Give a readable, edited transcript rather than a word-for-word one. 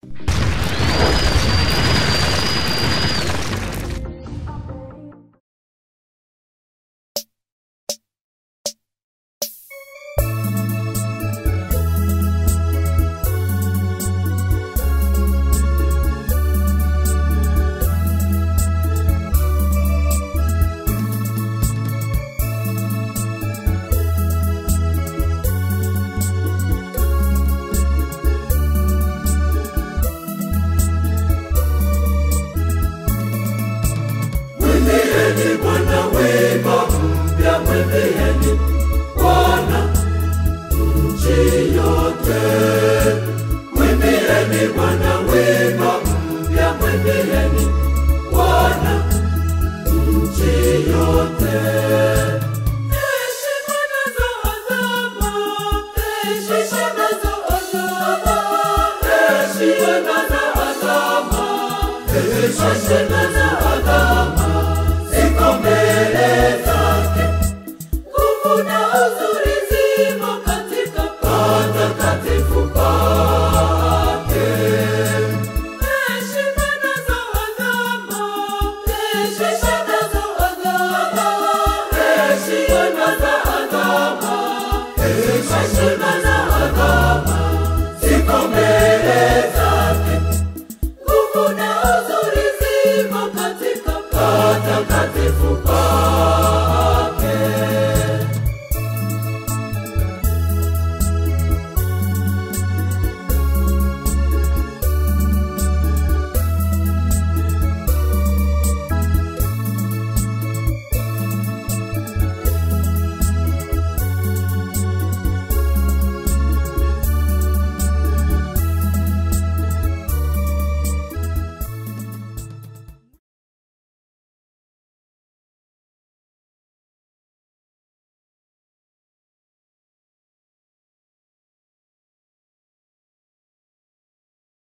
Mwimbieni Bwana wimbo mpya, mwimbieni Bwana nchi yote. Mwimbieni Bwana wimbo mpya, mwimbieni Bwana nchi yote. Heshima nazo adhama, heshima nazo adhama, heshima nazo adhama, heshima nazo adhama.